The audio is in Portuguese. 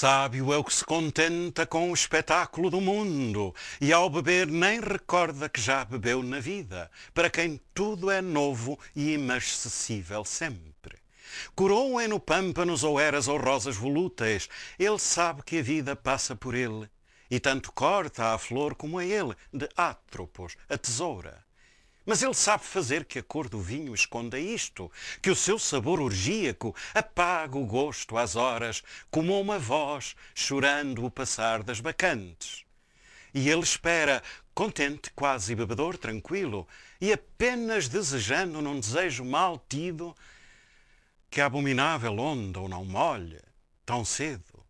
Sábio é o que se contenta com o espetáculo do mundo e ao beber nem recorda que já bebeu na vida, para quem tudo é novo e imarcessível sempre. Coroa no pâmpanos ou eras ou rosas volúteis, ele sabe que a vida passa por ele e tanto corta a flor como a ele, de átropos, a tesoura. Mas ele sabe fazer que a cor do vinho esconda isto, que o seu sabor orgíaco apaga o gosto às horas, como uma voz chorando o passar das bacantes. E ele espera, contente, quase bebedor, tranquilo, e apenas desejando num desejo mal tido, que a abominável onda o não molhe tão cedo.